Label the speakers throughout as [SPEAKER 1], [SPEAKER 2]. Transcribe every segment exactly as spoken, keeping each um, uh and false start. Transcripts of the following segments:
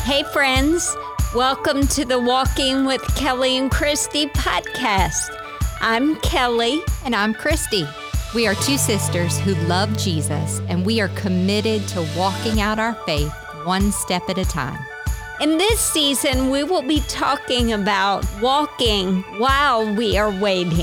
[SPEAKER 1] Hey friends, welcome to the Walking with Kelly and Christy podcast. I'm Kelly.
[SPEAKER 2] And I'm Christy. We are two sisters who love Jesus, and we are committed to walking out our faith one step at a time.
[SPEAKER 1] In this season, we will be talking about walking while we are waiting.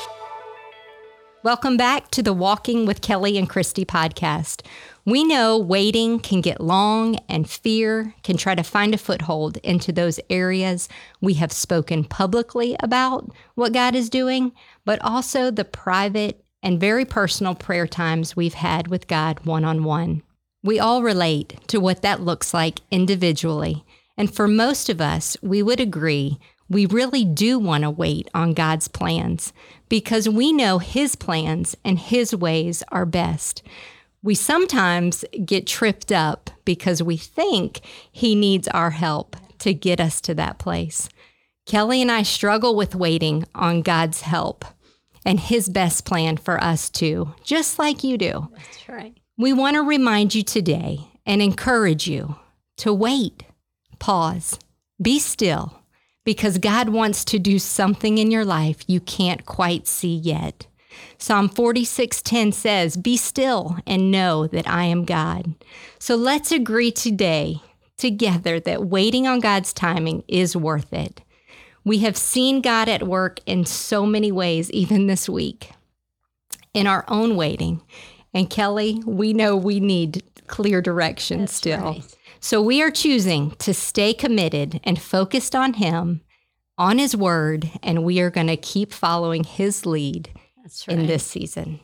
[SPEAKER 2] Welcome back to the Walking with Kelly and Christy podcast. We know waiting can get long, and fear can try to find a foothold into those areas we have spoken publicly about what God is doing, but also the private and very personal prayer times we've had with God one-on-one. We all relate to what that looks like individually, and for most of us, we would agree we really do want to wait on God's plans because we know His plans and His ways are best. We sometimes get tripped up because we think He needs our help to get us to that place. Kelly and I struggle with waiting on God's help and His best plan for us too, just like you do.
[SPEAKER 1] That's right.
[SPEAKER 2] We want to remind you today and encourage you to wait, pause, be still, because God wants to do something in your life you can't quite see yet. Psalm forty-six ten says, "Be still and know that I am God." So let's agree today together that waiting on God's timing is worth it. We have seen God at work in so many ways, even this week, in our own waiting. And Kelly, we know we need clear direction
[SPEAKER 1] That's
[SPEAKER 2] still.
[SPEAKER 1] Right.
[SPEAKER 2] So we are choosing to stay committed and focused on Him, on His word, and we are going to keep following His lead
[SPEAKER 1] That's right.
[SPEAKER 2] in this season.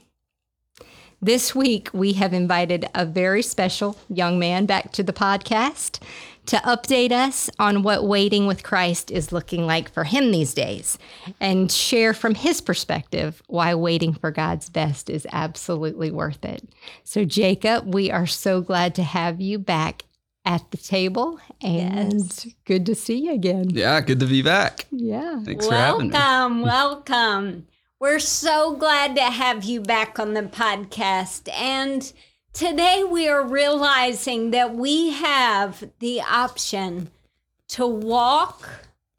[SPEAKER 2] This week, we have invited a very special young man back to the podcast to update us on what waiting with Christ is looking like for him these days and share from his perspective why waiting for God's best is absolutely worth it. So, Jacob, we are so glad to have you back at the table, and
[SPEAKER 1] Yes.
[SPEAKER 2] good to see you again.
[SPEAKER 3] Yeah, good to be back.
[SPEAKER 2] Yeah.
[SPEAKER 3] Thanks for having me.
[SPEAKER 1] Welcome, welcome. We're so glad to have you back on the podcast. And today we are realizing that we have the option to walk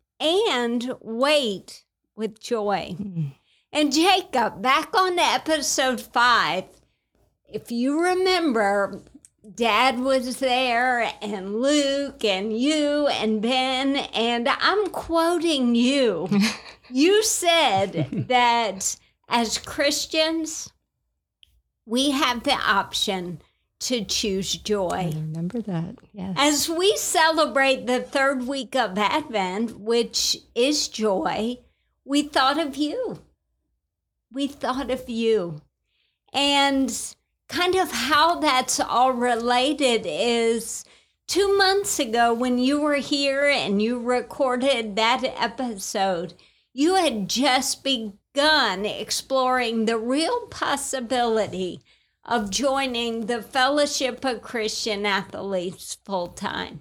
[SPEAKER 1] and wait with joy.
[SPEAKER 2] Mm.
[SPEAKER 1] And Jacob, back on to episode five, if you remember, Dad was there, and Luke, and you, and Ben, and I'm quoting you. You said that as Christians, we have the option to choose
[SPEAKER 2] I
[SPEAKER 1] joy.
[SPEAKER 2] remember that. Yes.
[SPEAKER 1] As we celebrate the third week of Advent, which is joy, we thought of you. We thought of you. And kind of how that's all related is two months ago when you were here and you recorded that episode, you had just begun exploring the real possibility of joining the Fellowship of Christian Athletes full time.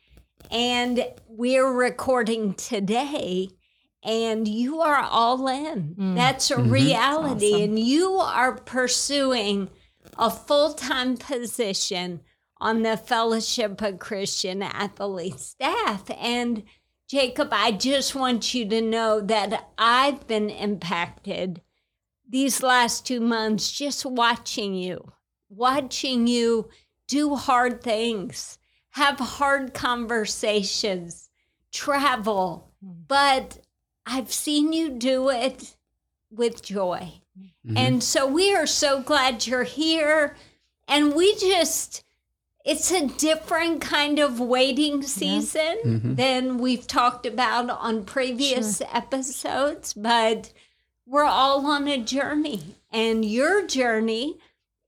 [SPEAKER 1] And we're recording today, and you are all in.
[SPEAKER 2] Mm.
[SPEAKER 1] That's a
[SPEAKER 3] Mhm.
[SPEAKER 1] reality.
[SPEAKER 2] Awesome.
[SPEAKER 1] And you are pursuing a full-time position on the Fellowship of Christian Athletes staff. And Jacob, I just want you to know that I've been impacted these last two months just watching you, watching you do hard things, have hard conversations, travel, but I've seen you do it with joy.
[SPEAKER 3] Mhm.
[SPEAKER 1] And so we are so glad you're here. And we just, it's a different kind of waiting season
[SPEAKER 3] Mhm.
[SPEAKER 1] than we've talked about on previous episodes, but we're all on a journey. And your journey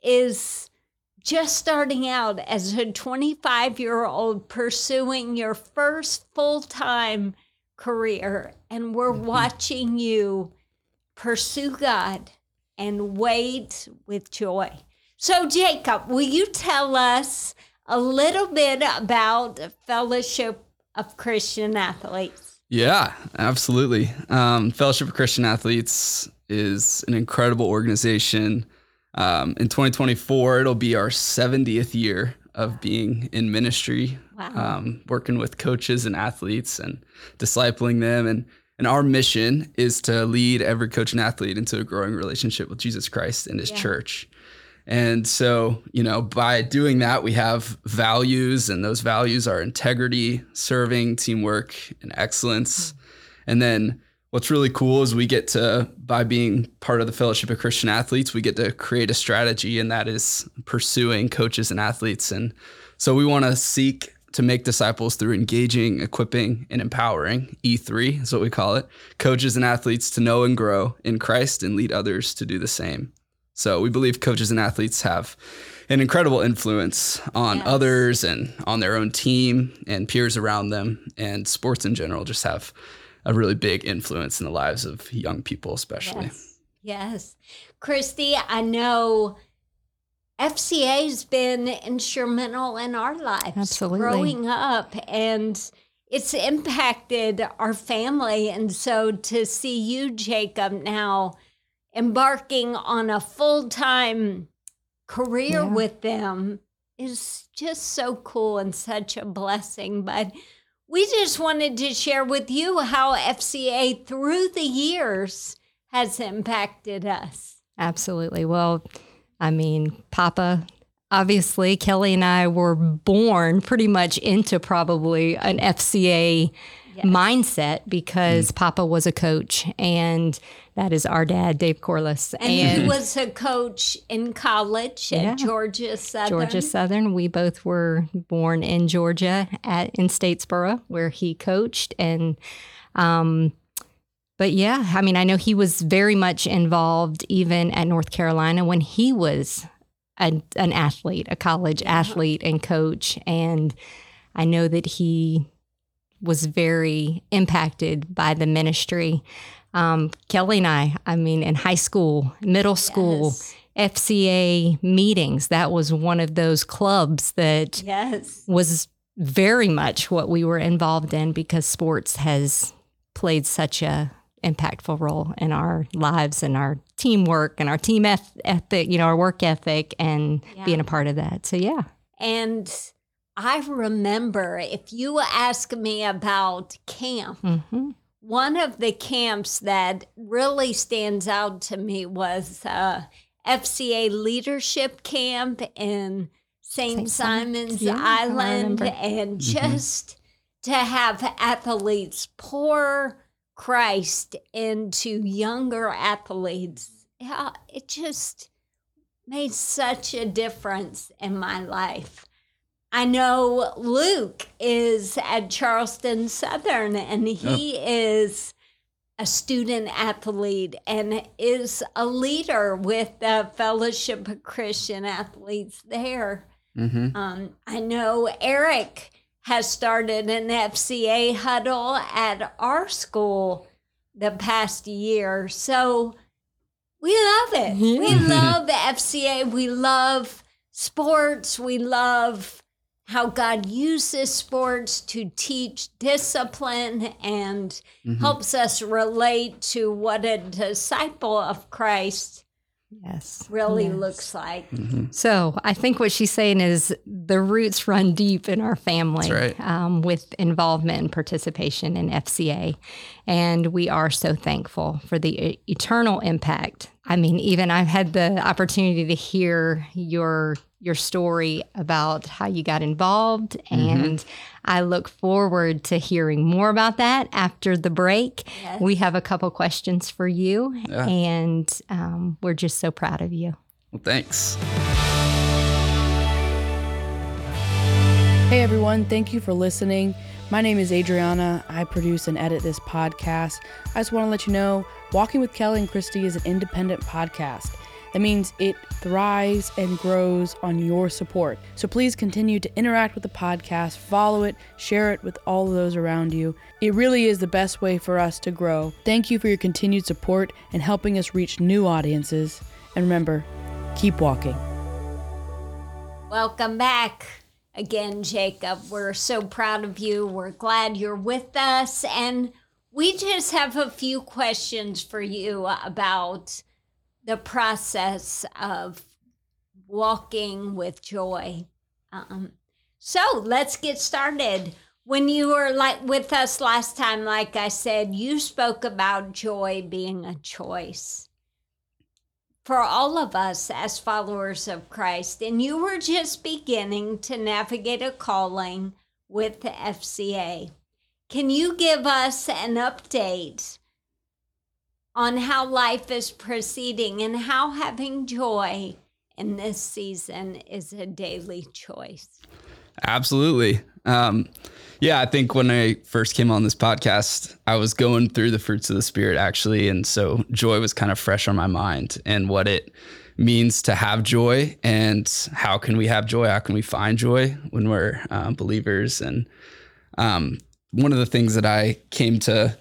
[SPEAKER 1] is just starting out as a twenty-five-year-old pursuing your first full-time career. And we're
[SPEAKER 3] Mhm.
[SPEAKER 1] watching you pursue God and wait with joy. So, Jacob, will you tell us a little bit about Fellowship of Christian Athletes?
[SPEAKER 3] Yeah, absolutely. Um, Fellowship of Christian Athletes is an incredible organization. Um, in twenty twenty-four, it'll be our seventieth year of being in ministry,
[SPEAKER 1] Wow.
[SPEAKER 3] um, working with coaches and athletes and discipling them. And, and our mission is to lead every coach and athlete into a growing relationship with Jesus Christ and his
[SPEAKER 1] Yeah.
[SPEAKER 3] church. And so, you know, by doing that, we have values, and those values are integrity, serving, teamwork, and excellence. Mm-hmm. And then what's really cool is we get to, by being part of the Fellowship of Christian Athletes, we get to create a strategy, and that is pursuing coaches and athletes. And so we want to seek to make disciples through engaging, equipping, and empowering, E three is what we call it, coaches and athletes to know and grow in Christ and lead others to do the same. So we believe coaches and athletes have an incredible influence on
[SPEAKER 1] Yes.
[SPEAKER 3] others and on their own team and peers around them. And sports in general just have a really big influence in the lives of young people, especially.
[SPEAKER 1] Yes. Yes. Christy, I know F C A's been instrumental in our lives.
[SPEAKER 2] Absolutely.
[SPEAKER 1] Growing up, and it's impacted our family. And so to see you, Jacob, now embarking on a full-time career
[SPEAKER 2] Yeah.
[SPEAKER 1] with them is just so cool and such a blessing. But we just wanted to share with you how F C A through the years has impacted us.
[SPEAKER 2] Absolutely. Well, I mean, Papa, obviously, Kelly and I were born pretty much into probably an F C A
[SPEAKER 1] Yes.
[SPEAKER 2] mindset because Papa was a coach, and that is our dad, Dave Corliss.
[SPEAKER 1] And, he was a coach in college at
[SPEAKER 2] Yeah.
[SPEAKER 1] Georgia Southern.
[SPEAKER 2] Georgia Southern. We both were born in Georgia at in Statesboro, where he coached. And, um, but yeah, I mean, I know he was very much involved even at North Carolina when he was a, an athlete, a college athlete and coach. And I know that he was very impacted by the ministry. Um, Kelly and I, I mean, in high school, middle school,
[SPEAKER 1] Yes.
[SPEAKER 2] F C A meetings, that was one of those clubs that
[SPEAKER 1] Yes.
[SPEAKER 2] was very much what we were involved in because sports has played such a impactful role in our lives and our teamwork and our team eth- ethic, you know, our work ethic and
[SPEAKER 1] Yeah.
[SPEAKER 2] being a part of that. So, yeah.
[SPEAKER 1] And I remember, if you ask me about camp,
[SPEAKER 2] Mm-hmm.
[SPEAKER 1] one of the camps that really stands out to me was uh, F C A leadership camp in Saint
[SPEAKER 2] Saint Simon.
[SPEAKER 1] Simon's
[SPEAKER 2] Yeah, I
[SPEAKER 1] Island.
[SPEAKER 2] remember.
[SPEAKER 1] And just to have athletes pour Christ into younger athletes, yeah, it just made such a difference in my life. I know Luke is at Charleston Southern, and he is a student athlete and is a leader with the Fellowship of Christian Athletes there.
[SPEAKER 3] Mm-hmm.
[SPEAKER 1] Um, I know Eric has started an F C A huddle at our school the past year. So we love it.
[SPEAKER 2] Yeah.
[SPEAKER 1] We love F C A. We love sports. We love how God uses sports to teach discipline and
[SPEAKER 3] Mm-hmm.
[SPEAKER 1] helps us relate to what a disciple of Christ
[SPEAKER 2] Yes.
[SPEAKER 1] really
[SPEAKER 2] Yes.
[SPEAKER 1] looks like.
[SPEAKER 3] Mm-hmm.
[SPEAKER 2] So I think what she's saying is the roots run deep in our family.
[SPEAKER 3] That's right.
[SPEAKER 2] um, with involvement and participation in F C A. And we are so thankful for the e- eternal impact. I mean, even I've had the opportunity to hear your your story about how you got involved. And I look forward to hearing more about that after the break.
[SPEAKER 1] Yes.
[SPEAKER 2] We have a couple questions for you.
[SPEAKER 3] Yeah.
[SPEAKER 2] And um, we're just so proud of you.
[SPEAKER 3] Well, thanks.
[SPEAKER 4] Hey everyone, thank you for listening. My name is Adriana. I produce and edit this podcast. I just want to let you know, Walking with Kelly and Christy is an independent podcast. That means it thrives and grows on your support. So please continue to interact with the podcast, follow it, share it with all of those around you. It really is the best way for us to grow. Thank you for your continued support and helping us reach new audiences. And remember, keep walking.
[SPEAKER 1] Welcome back again, Jacob. We're so proud of you. We're glad you're with us. And we just have a few questions for you about the process of walking with joy. Um, so let's get started. When you were like with us last time, like I said, you spoke about joy being a choice for all of us as followers of Christ. And you were just beginning to navigate a calling with the F C A. Can you give us an update on how life is proceeding and how having joy in this season is a daily choice?
[SPEAKER 3] Absolutely. Um, yeah, I think when I first came on this podcast, I was going through the fruits of the Spirit, actually. And so joy was kind of fresh on my mind and what it means to have joy and how can we have joy? How can we find joy when we're uh, believers? And um, one of the things that I came to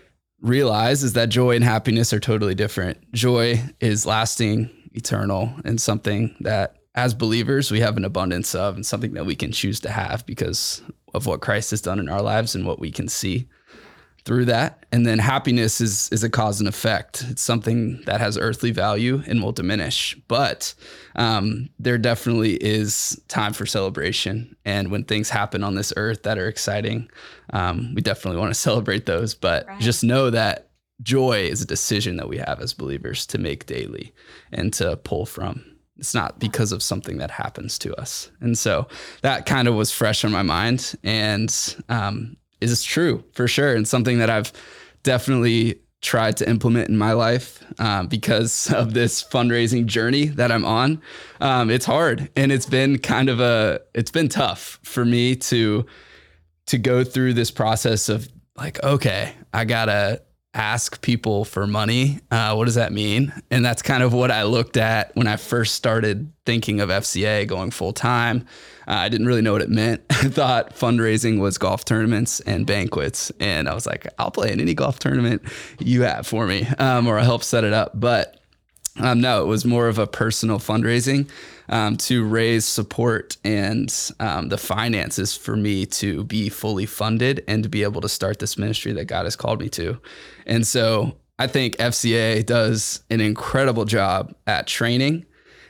[SPEAKER 3] realize is that joy and happiness are totally different. Joy is lasting, eternal, and something that as believers, we have an abundance of and something that we can choose to have because of what Christ has done in our lives and what we can see through that. And then happiness is is a cause and effect. It's something that has earthly value and will diminish. But um, there definitely is time for celebration. And when things happen on this earth that are exciting, um, we definitely want to celebrate those. But right. Just know that joy is a decision that we have as believers to make daily and to pull from. It's not because of something that happens to us. And so that kind of was fresh on my mind and um, is true for sure. And something that I've definitely tried to implement in my life um, because of this fundraising journey that I'm on. Um, it's hard and it's been kind of a, it's been tough for me to, to go through this process of like, okay, I gotta ask people for money. Uh, what does that mean? And that's kind of what I looked at when I first started thinking of F C A going full time. Uh, I didn't really know what it meant. I thought fundraising was golf tournaments and banquets. And I was like, I'll play in any golf tournament you have for me, um, or I'll help set it up. But um, no, it was more of a personal fundraising um, to raise support and um, the finances for me to be fully funded and to be able to start this ministry that God has called me to. And so I think F C A does an incredible job at training.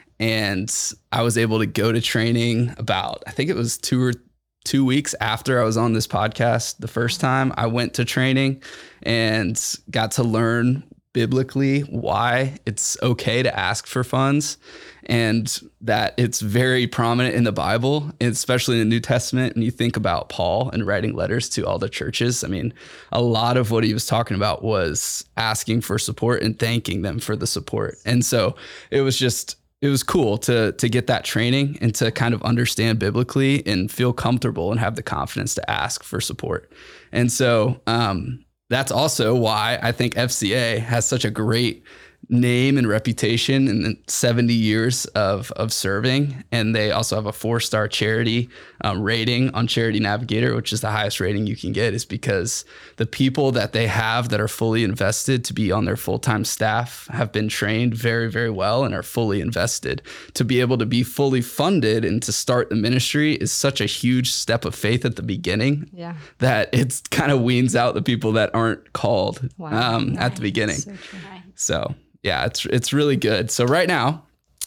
[SPEAKER 3] And I was able to go to training about, I think it was two or two weeks after I was on this podcast the first time. I went to training and got to learn biblically why it's okay to ask for funds and that it's very prominent in the Bible, especially in the New Testament. And you think about Paul and writing letters to all the churches. I mean, a lot of what he was talking about was asking for support and thanking them for the support. And so it was just, it was cool to to get that training and to kind of understand biblically and feel comfortable and have the confidence to ask for support. And so, um, that's also why I think F C A has such a great name and reputation in seventy years of, of serving. And they also have a four-star charity um, rating on Charity Navigator, which is the highest rating you can get, is because the people that they have that are fully invested to be on their full-time staff have been trained very, very well and are fully invested. To be able to be fully funded and to start the ministry is such a huge step of faith at the beginning
[SPEAKER 2] yeah.
[SPEAKER 3] that it's kind of weans out the people that aren't called
[SPEAKER 2] wow.
[SPEAKER 3] um,
[SPEAKER 2] right.
[SPEAKER 3] at the beginning.
[SPEAKER 2] So,
[SPEAKER 3] so yeah, it's it's really good. So right now,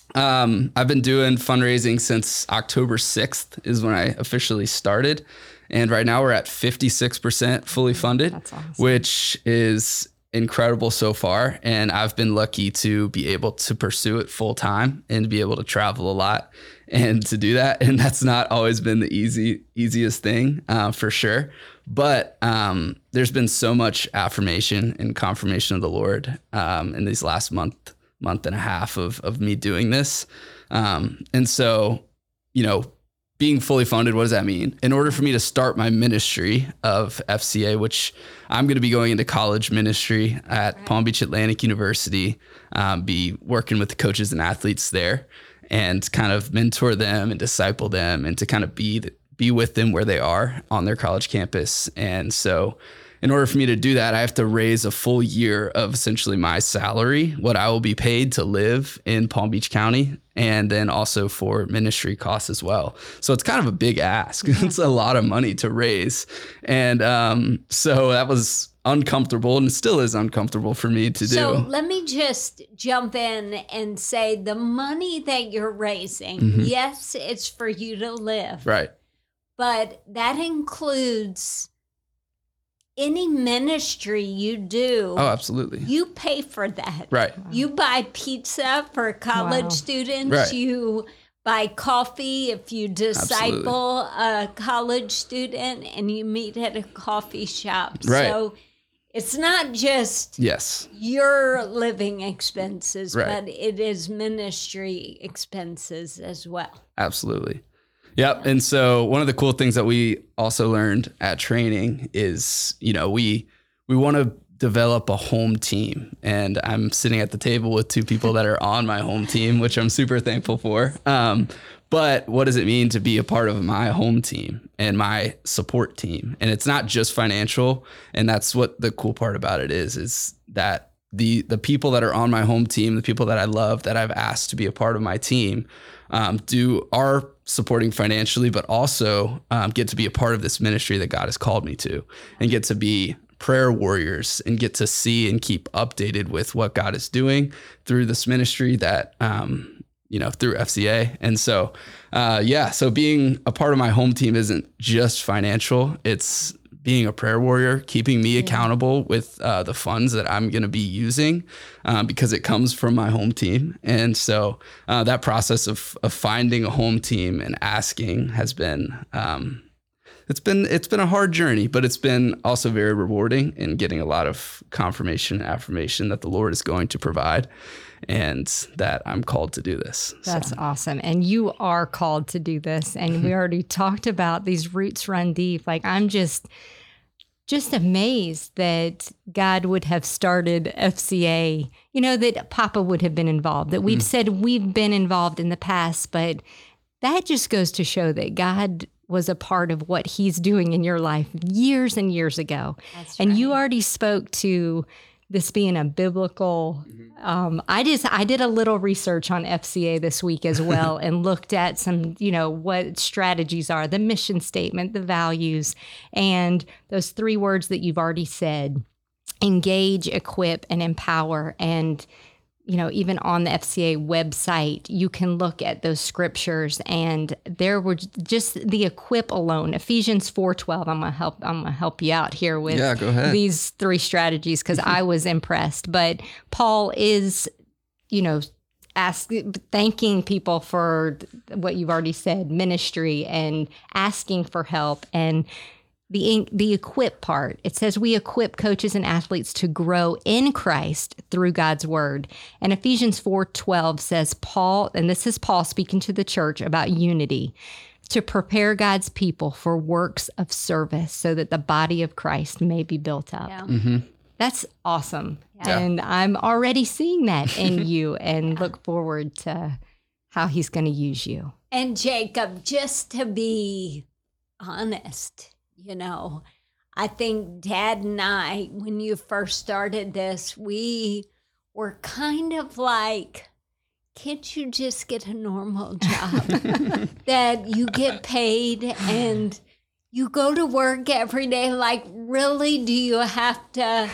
[SPEAKER 3] um, I've been doing fundraising since October sixth is when I officially started. And right now we're at fifty-six percent fully funded,
[SPEAKER 2] That's awesome.
[SPEAKER 3] Which is incredible so far. And I've been lucky to be able to pursue it full time and to be able to travel a lot and to do that. And that's not always been the easy, easiest thing uh, for sure. But um, there's been so much affirmation and confirmation of the Lord um, in these last month, month and a half of, of me doing this. Um, and so, you know, being fully funded, what does that mean? In order for me to start my ministry of F C A, which I'm going to be going into college ministry at right. Palm Beach Atlantic University, um, be working with the coaches and athletes there and kind of mentor them and disciple them and to kind of be the, be with them where they are on their college campus. And so in order for me to do that, I have to raise a full year of essentially my salary, what I will be paid to live in Palm Beach County, and then also for ministry costs as well. So it's kind of a big ask. It's a lot of money to raise. And um, so that was uncomfortable, and it still is uncomfortable for me to do.
[SPEAKER 1] So let me just jump in and say the money that you're raising,
[SPEAKER 3] Mhm.
[SPEAKER 1] yes, it's for you to live,
[SPEAKER 3] Right.
[SPEAKER 1] but that includes any ministry you do.
[SPEAKER 3] Oh, absolutely.
[SPEAKER 1] You pay for that.
[SPEAKER 3] Right.
[SPEAKER 1] You buy pizza for college
[SPEAKER 2] Wow.
[SPEAKER 1] students.
[SPEAKER 3] Right.
[SPEAKER 1] You buy coffee if you disciple a college student and you meet at a coffee shop.
[SPEAKER 3] Right.
[SPEAKER 1] So it's not just
[SPEAKER 3] Yes.
[SPEAKER 1] your living expenses,
[SPEAKER 3] Right.
[SPEAKER 1] but it is ministry expenses as well.
[SPEAKER 3] Absolutely. Yep. And so one of the cool things that we also learned at training is, you know, we we want to develop a home team. And I'm sitting at the table with two people that are on my home team, which I'm super thankful for. Um, but what does it mean to be a part of my home team and my support team? And it's not just financial. And that's what the cool part about it is, is that the the people that are on my home team, the people that I love, that I've asked to be a part of my team, um, do are supporting financially, but also um, get to be a part of this ministry that God has called me to, and get to be prayer warriors and get to see and keep updated with what God is doing through this ministry that, um, you know, through F C A. And so, uh, yeah, so being a part of my home team isn't just financial. It's being a prayer warrior, keeping me accountable with uh, the funds that I'm going to be using um, because it comes from my home team. And so uh, that process of, of finding a home team and asking has been, um, it's been, it's been a hard journey, but it's been also very rewarding in getting a lot of confirmation and affirmation that the Lord is going to provide and that I'm called to do this.
[SPEAKER 2] That's
[SPEAKER 3] So,
[SPEAKER 2] awesome. And you are called to do this. And we already talked about these roots run deep. Like I'm just, just amazed that God would have started F C A, you know, that Papa would have been involved, that we've said we've been involved in the past, but that just goes to show that God was a part of what he's doing in your life years and years ago.
[SPEAKER 1] That's
[SPEAKER 2] And you
[SPEAKER 1] right.
[SPEAKER 2] already spoke to this being a biblical, um, I just, I did a little research on F C A this week as well and looked at some, you know, what strategies are, the mission statement, the values, and those three words that you've already said, engage, equip, and empower. And, you know, even on the F C A website, you can look at those scriptures, and there were just the equip alone. Ephesians four twelve. I'm gonna help. I'm gonna help you out here with
[SPEAKER 3] Yeah, go ahead.
[SPEAKER 2] these three strategies because I was impressed. But Paul is, you know, ask thanking people for what you've already said, ministry, and asking for help. And The the equip part, it says we equip coaches and athletes to grow in Christ through God's word. And Ephesians four twelve says Paul, and this is Paul speaking to the church about unity, to prepare God's people for works of service so that the body of Christ may be built up.
[SPEAKER 1] Yeah.
[SPEAKER 3] mhm.
[SPEAKER 2] That's awesome.
[SPEAKER 3] Yeah.
[SPEAKER 2] And I'm already seeing that in you and look forward to how he's going to use you.
[SPEAKER 1] And Jacob, just to be honest, you know, I think Dad and I, when you first started this, we were kind of like, can't you just get a normal job that you get paid and you go to work every day? Like, really, do you have to?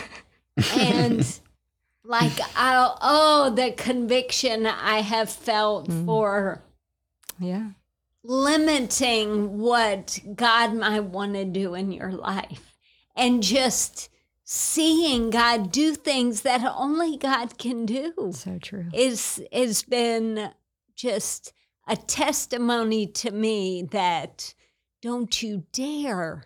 [SPEAKER 1] And like, I, oh, the conviction I have felt
[SPEAKER 2] Mm.
[SPEAKER 1] for
[SPEAKER 2] Yeah.
[SPEAKER 1] limiting what God might want to do in your life and just seeing God do things that only God can do
[SPEAKER 2] So true.
[SPEAKER 1] is has been just a testimony to me that don't you dare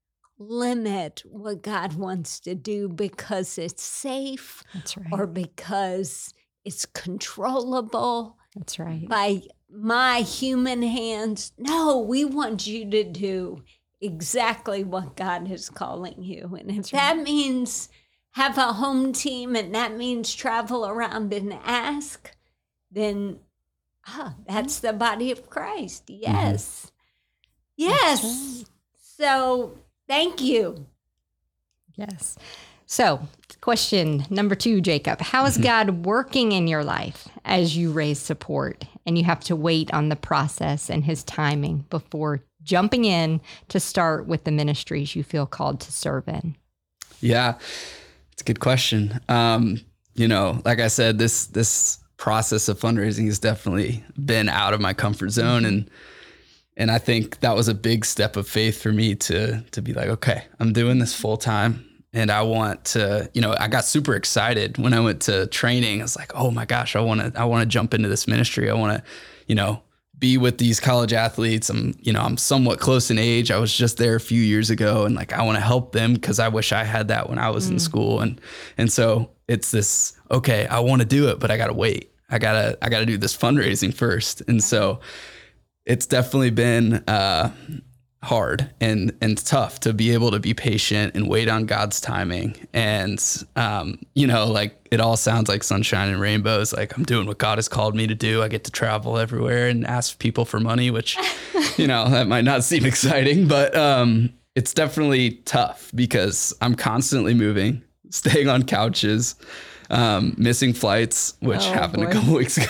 [SPEAKER 1] limit what God wants to do because it's safe
[SPEAKER 2] That's right.
[SPEAKER 1] or because it's controllable
[SPEAKER 2] That's right.
[SPEAKER 1] by my human hands. No, we want you to do exactly what God is calling you. And if
[SPEAKER 2] That's
[SPEAKER 1] that means have a home team and that means travel around and ask, then ah, that's the body of Christ. Yes. Yes.
[SPEAKER 2] right.
[SPEAKER 1] So thank you.
[SPEAKER 2] Yes. So, question number two, Jacob. How is God working in your life as you raise support and you have to wait on the process and his timing before jumping in to start with the ministries you feel called to serve in?
[SPEAKER 3] Yeah, it's a good question. Um, you know, like I said, this this process of fundraising has definitely been out of my comfort zone, and and I think that was a big step of faith for me to to be like, okay, I'm doing this full time, and I want to, you know, I got super excited when I went to training. I was like, oh my gosh, I want to I want to jump into this ministry. I want to, you know, be with these college athletes. I'm, you know, I'm somewhat close in age. I was just there a few years ago, and like, I want to help them because I wish I had that when I was mm. in school. And, and so it's this, okay, I want to do it, but I got to wait. I gotta, I gotta do this fundraising first. And so it's definitely been, uh, hard and, and tough to be able to be patient and wait on God's timing. And, um, you know, like it all sounds like sunshine and rainbows. Like I'm doing what God has called me to do. I get to travel everywhere and ask people for money, which, you know, that might not seem exciting, but, um, it's definitely tough because I'm constantly moving, staying on couches, um, missing flights, which oh, happened boy. a couple weeks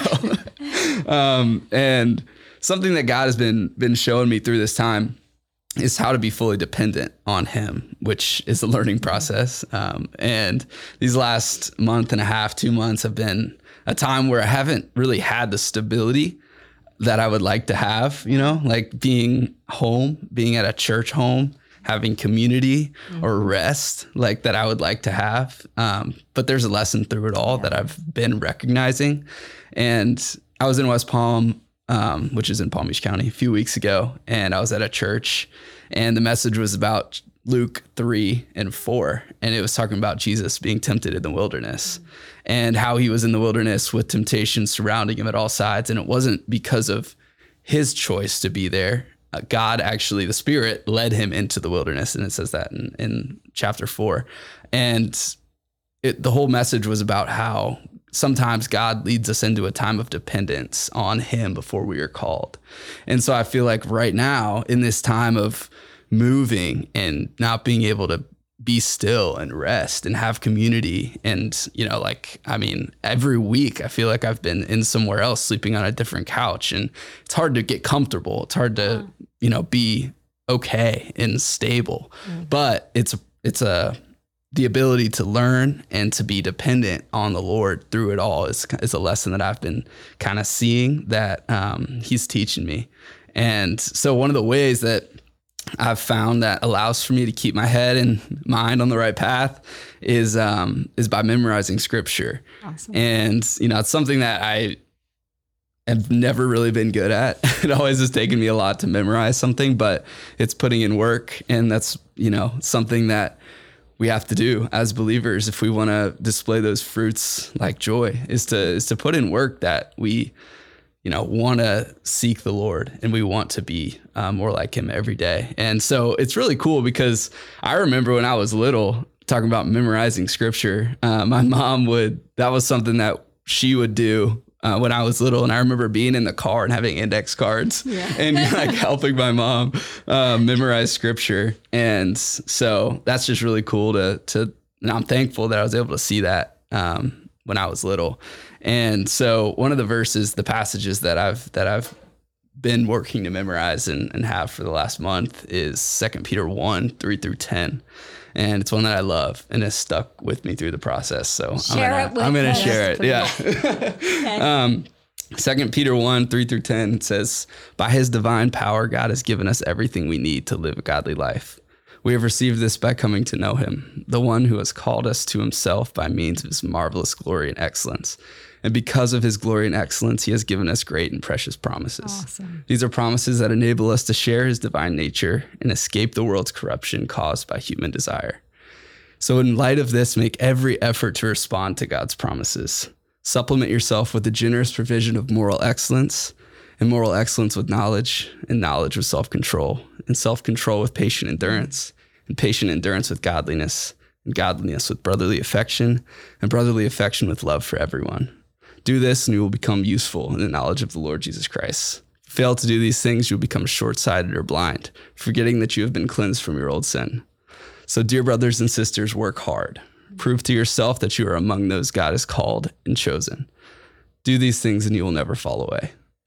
[SPEAKER 3] ago. um, and something that God has been, been showing me through this time is how to be fully dependent on him, which is a learning process. Um, and these last month and a half, two months have been a time where I haven't really had the stability that I would like to have, you know, like being home, being at a church home, having community mm-hmm. or rest like that I would like to have. Um, but there's a lesson through it all yeah. that I've been recognizing. And I was in West Palm, Um, which is in Palm Beach County, a few weeks ago. And I was at a church, and the message was about Luke three and four. And it was talking about Jesus being tempted in the wilderness mm-hmm. and how he was in the wilderness with temptation surrounding him at all sides. And it wasn't because of his choice to be there. Uh, God actually, the Spirit led him into the wilderness. And it says that in, in chapter four. And it, the whole message was about how sometimes God leads us into a time of dependence on him before we are called. And so I feel like right now in this time of moving and not being able to be still and rest and have community. And, you know, like, I mean, every week I feel like I've been in somewhere else sleeping on a different couch, and it's hard to get comfortable. It's hard to, you know, be okay and stable, mm-hmm. but it's, it's a, the ability to learn and to be dependent on the Lord through it all is, is a lesson that I've been kind of seeing that um, he's teaching me. And so one of the ways that I've found that allows for me to keep my head and mind on the right path is um, is by memorizing scripture. Awesome. And, you know, it's something that I have never really been good at. It always has taken me a lot to memorize something, but it's putting in work. And that's, you know, something that we have to do as believers if we want to display those fruits like joy, is to is to put in work that we, you know, want to seek the Lord and we want to be uh, more like him every day. And so it's really cool because I remember when I was little talking about memorizing scripture, uh, my mom would, that was something that she would do Uh, when I was little. And I remember being in the car and having index cards yeah. and like helping my mom uh, memorize scripture. And so that's just really cool to, to, and I'm thankful that I was able to see that um, when I was little. And so one of the verses, the passages that I've, that I've been working to memorize and, and have for the last month is Second Peter one, three through ten. And it's one that I love and has stuck with me through the process. So
[SPEAKER 1] share
[SPEAKER 3] I'm gonna, I'm gonna share it. Yeah. Okay. um, Second Peter one, three through ten says, by his divine power, God has given us everything we need to live a godly life. We have received this by coming to know him, the one who has called us to himself by means of his marvelous glory and excellence. And because of his glory and excellence, he has given us great and precious promises. Awesome. These are promises that enable us to share his divine nature and escape the world's corruption caused by human desire. So in light of this, make every effort to respond to God's promises. Supplement yourself with the generous provision of moral excellence, and moral excellence with knowledge, and knowledge with self-control, and self-control with patient endurance, and patient endurance with godliness, and godliness with brotherly affection, and brotherly affection with love for everyone. Do this and you will become useful in the knowledge of the Lord Jesus Christ. If you fail to do these things, you'll become short-sighted or blind, forgetting that you have been cleansed from your old sin. So dear brothers and sisters, work hard. Prove to yourself that you are among those God has called and chosen. Do these things and you will never fall away.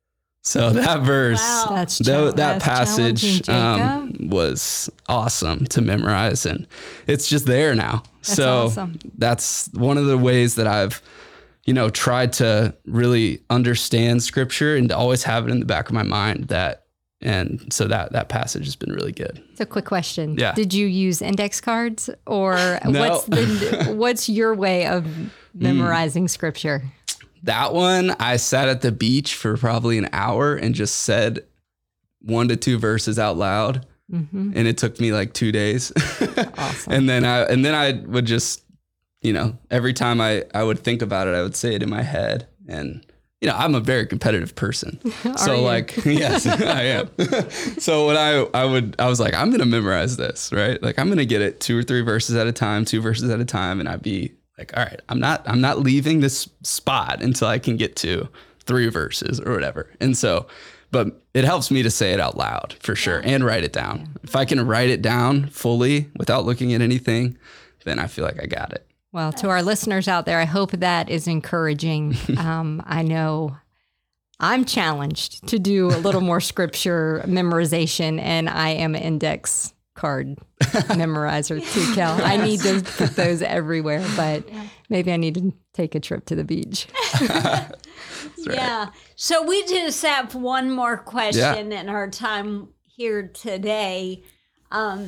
[SPEAKER 3] So that verse,
[SPEAKER 1] Wow.
[SPEAKER 2] That's
[SPEAKER 3] tho-
[SPEAKER 2] chal-
[SPEAKER 3] that
[SPEAKER 2] that's
[SPEAKER 3] passage
[SPEAKER 2] challenging, Jacob.
[SPEAKER 3] um, was awesome to memorize, and it's just there now.
[SPEAKER 2] That's
[SPEAKER 3] so
[SPEAKER 2] awesome.
[SPEAKER 3] that's one of the ways that I've, you know, tried to really understand Scripture and to always have it in the back of my mind. That, and so that that passage has been really good.
[SPEAKER 2] So, quick question:
[SPEAKER 3] Yeah.
[SPEAKER 2] Did you use index cards, or
[SPEAKER 3] No.
[SPEAKER 2] what's the what's your way of memorizing Scripture?
[SPEAKER 3] That one, I sat at the beach for probably an hour and just said one to two verses out loud.
[SPEAKER 2] Mm-hmm.
[SPEAKER 3] And it took me like two days.
[SPEAKER 2] Awesome.
[SPEAKER 3] And then I, and then I would just, you know, every time I, I would think about it, I would say it in my head. And, you know, I'm a very competitive person. So
[SPEAKER 2] you?
[SPEAKER 3] like, yes, I am. So when I, I would, I was like, I'm going to memorize this, right? Like I'm going to get it two or three verses at a time, two verses at a time. And I'd be like, all right, I'm not, I'm not leaving this spot until I can get to three verses or whatever. And so, but it helps me to say it out loud for sure and write it down. Yeah. If I can write it down fully without looking at anything, then I feel like I got it.
[SPEAKER 2] Well, to our listeners out there, I hope that is encouraging. um, I know I'm challenged to do a little more Scripture memorization, and I am an index card memorizer too, Kel. I need to put those everywhere, but maybe I need to take a trip to the beach.
[SPEAKER 3] Right.
[SPEAKER 1] Yeah. So we just have one more question yeah. in our time here today. Um,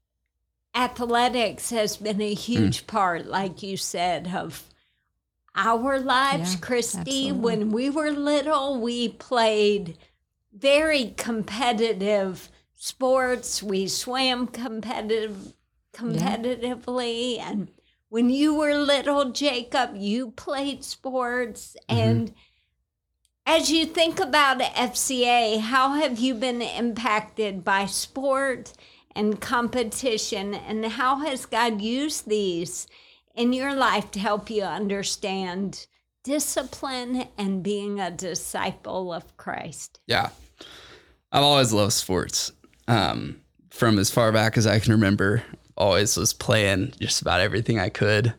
[SPEAKER 1] athletics has been a huge mm. part, like you said, of our lives,
[SPEAKER 2] yeah,
[SPEAKER 1] Christy.
[SPEAKER 2] Absolutely.
[SPEAKER 1] When we were little, we played very competitive sports. We swam competitive, competitively. Yeah. And when you were little, Jacob, you played sports. Mm-hmm. And as you think about F C A, how have you been impacted by sport and competition? And how has God used these in your life to help you understand discipline and being a disciple of Christ?
[SPEAKER 3] Yeah. I've always loved sports. Um, from as far back as I can remember, always was playing just about everything I could.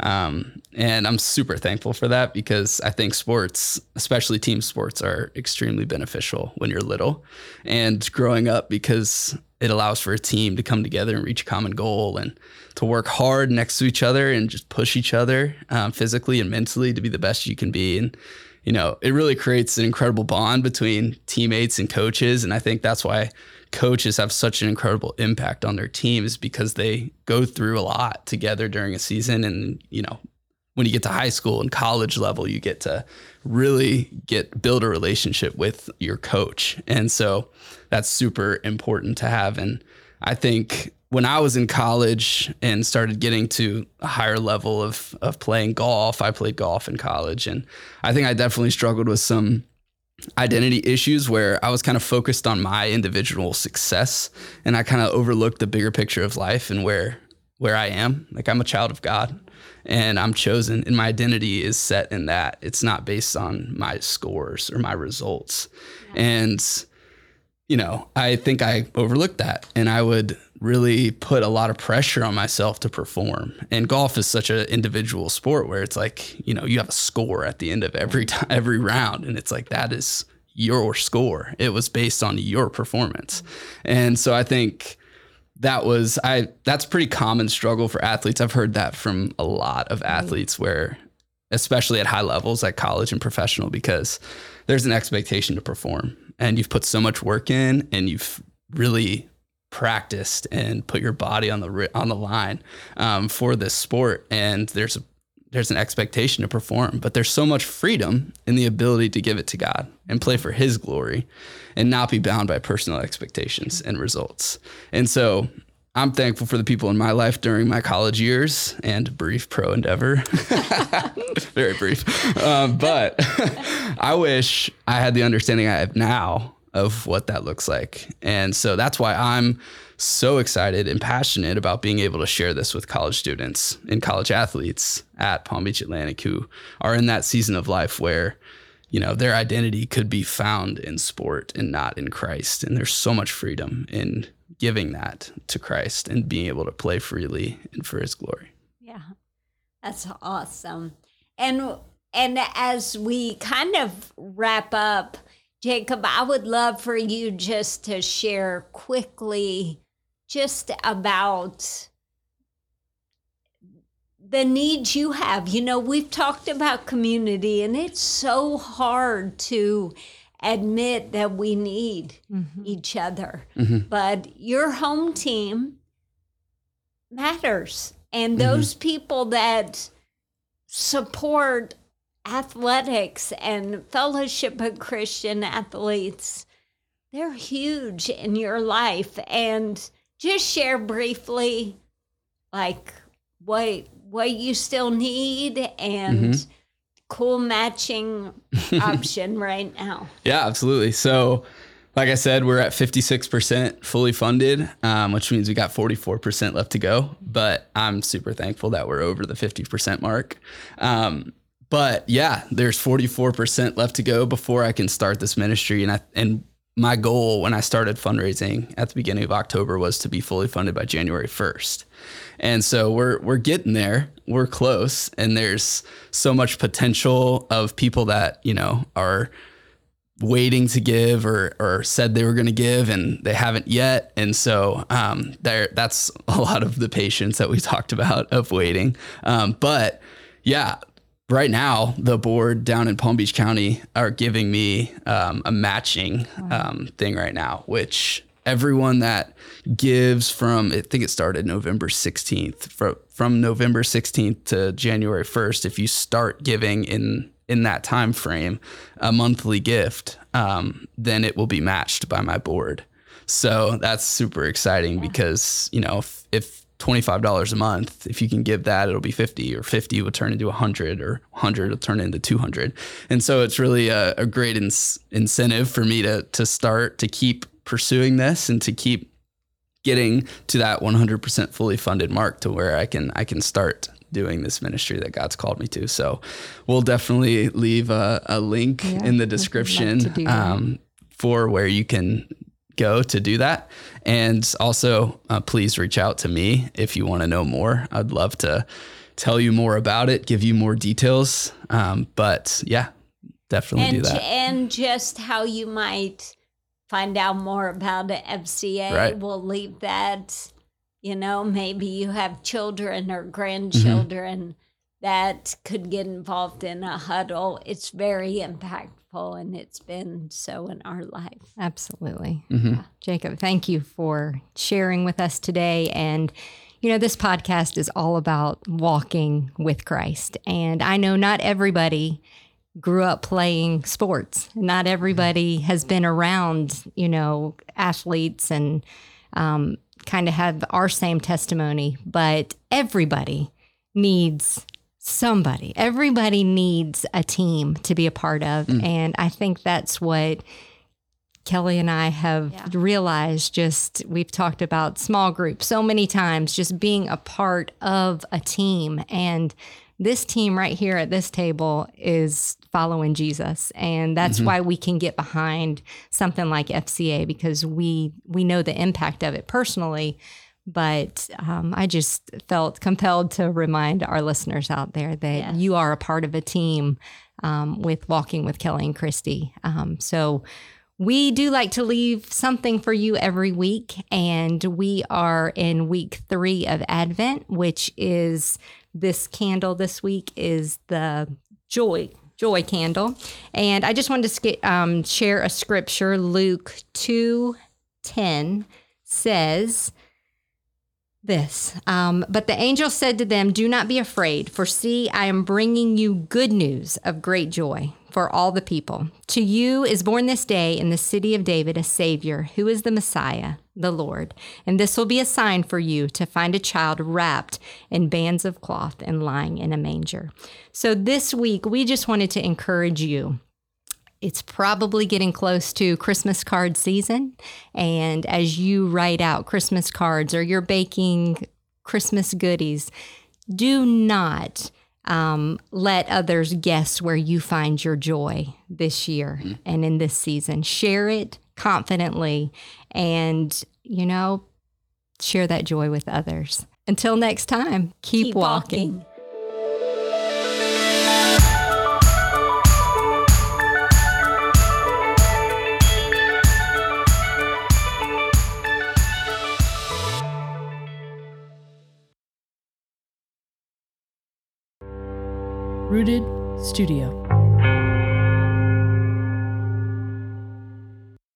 [SPEAKER 3] Um, and I'm super thankful for that because I think sports, especially team sports, are extremely beneficial when you're little and growing up because it allows for a team to come together and reach a common goal and to work hard next to each other and just push each other um, physically and mentally to be the best you can be. And you know, it really creates an incredible bond between teammates and coaches. And I think that's why coaches have such an incredible impact on their teams because they go through a lot together during a season. And, you know, when you get to high school and college level, you get to really get build a relationship with your coach. And so that's super important to have. And I think when I was in college and started getting to a higher level of of playing golf, I played golf in college. And I think I definitely struggled with some identity issues where I was kind of focused on my individual success. And I kind of overlooked the bigger picture of life and where where I am. Like I'm a child of God and I'm chosen and my identity is set in that. It's not based on my scores or my results. Yeah. And you know, I think I overlooked that and I would really put a lot of pressure on myself to perform. And golf is such an individual sport where it's like, you know, you have a score at the end of every time, every round. And it's like, that is your score. It was based on your performance. And so I think that was, I, that's a pretty common struggle for athletes. I've heard that from a lot of athletes where, especially at high levels, like college and professional, because there's an expectation to perform. And you've put so much work in and you've really practiced and put your body on the on the line um, for this sport. And there's a, there's an expectation to perform, but there's so much freedom in the ability to give it to God and play for his glory and not be bound by personal expectations and results. And so I'm thankful for the people in my life during my college years and brief pro endeavor. Very brief. Um, but I wish I had the understanding I have now of what that looks like. And so that's why I'm so excited and passionate about being able to share this with college students and college athletes at Palm Beach Atlantic who are in that season of life where, you know, their identity could be found in sport and not in Christ. And there's so much freedom in giving that to Christ and being able to play freely and for his glory.
[SPEAKER 1] Yeah, that's awesome. And and as we kind of wrap up, Jacob, I would love for you just to share quickly just about the needs you have. You know, we've talked about community, and it's so hard to admit that we need mm-hmm. each other. Mm-hmm. But your home team matters. And those mm-hmm. people that support athletics and Fellowship of Christian Athletes, they're huge in your life. And just share briefly, like, what what you still need and mm-hmm. cool matching option right now.
[SPEAKER 3] Yeah, absolutely. So like I said, we're at fifty-six percent fully funded, um, which means we got forty-four percent left to go. But I'm super thankful that we're over the fifty percent mark. Um, but yeah, there's forty-four percent left to go before I can start this ministry. And I, and my goal when I started fundraising at the beginning of October was to be fully funded by January first. And so we're we're getting there. We're close. And there's so much potential of people that, you know, are waiting to give or or said they were going to give and they haven't yet. And so um, there that's a lot of the patience that we talked about of waiting. Um, but yeah, right now the board down in Palm Beach County are giving me um, a matching um, thing right now, which everyone that gives from, I think it started November sixteenth, from, from November sixteenth to January first, if you start giving in in that time frame, a monthly gift, um, then it will be matched by my board. So that's super exciting yeah. because, you know, if, if twenty-five dollars a month, if you can give that, it'll be fifty, or fifty will turn into one hundred, or one hundred will turn into two hundred. And so it's really a, a great ins- incentive for me to to start to keep pursuing this and to keep getting to that one hundred percent fully funded mark to where I can I can start doing this ministry that God's called me to. So we'll definitely leave a, a link yeah, in the description um, for where you can go to do that. And also uh, please reach out to me if you want to know more. I'd love to tell you more about it, give you more details. Um, but yeah, definitely
[SPEAKER 1] and,
[SPEAKER 3] do that.
[SPEAKER 1] And just how you might find out more about the F C A. Right. We'll leave that. You know, maybe you have children or grandchildren mm-hmm. that could get involved in a huddle. It's very impactful, and it's been so in our life.
[SPEAKER 2] Absolutely. Mm-hmm. Yeah. Jacob, thank you for sharing with us today. And, you know, this podcast is all about walking with Christ. And I know not everybody grew up playing sports. Not everybody has been around, you know, athletes and um kind of have our same testimony, but everybody needs somebody. Everybody needs a team to be a part of. Mm. And I think that's what Kelly and I have yeah. realized. Just, we've talked about small groups so many times, just being a part of a team. And this team right here at this table is following Jesus. And that's mm-hmm. why we can get behind something like F C A, because we we know the impact of it personally. But um, I just felt compelled to remind our listeners out there that yes. you are a part of a team um, with Walking with Kelly and Christy. Um, so we do like to leave something for you every week. And we are in week three of Advent, which is this candle this week is the joy joy candle. And I just wanted to um, share a scripture. Luke two ten says this, um, but the angel said to them, "Do not be afraid, for see, I am bringing you good news of great joy for all the people. To you is born this day in the city of David a Savior, who is the Messiah, the Lord. And this will be a sign for you, to find a child wrapped in bands of cloth and lying in a manger." So this week, we just wanted to encourage you. It's probably getting close to Christmas card season. And as you write out Christmas cards or you're baking Christmas goodies, do not um, let others guess where you find your joy this year mm-hmm. and in this season. Share it confidently and, you know, share that joy with others. Until next time, keep, keep walking. walking.
[SPEAKER 4] Rooted Studio.